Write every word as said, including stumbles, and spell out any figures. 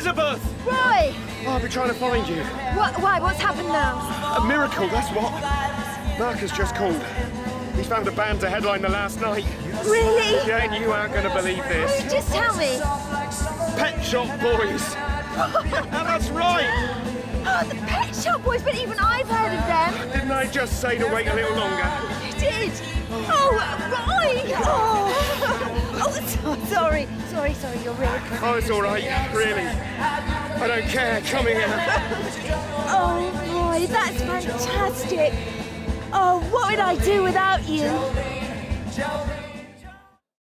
Elizabeth! Roy! Oh, I've been trying to find you. What? Why? What's happened now? A miracle, that's what. Mark has just called. He's found a band to headline the last night. Really? Yeah, and you aren't going to believe this. Just tell me. Pet Shop Boys. That's right. Oh, the Pet Shop Boys, but even I've heard of them. Didn't I just say to wait a little longer? You did. Oh, Roy! Oh, oh so, sorry. Sorry, sorry, you're really good. Oh, it's all right, really. I don't care. Come here. Oh, Roy, that's fantastic. Oh, what would I do without you?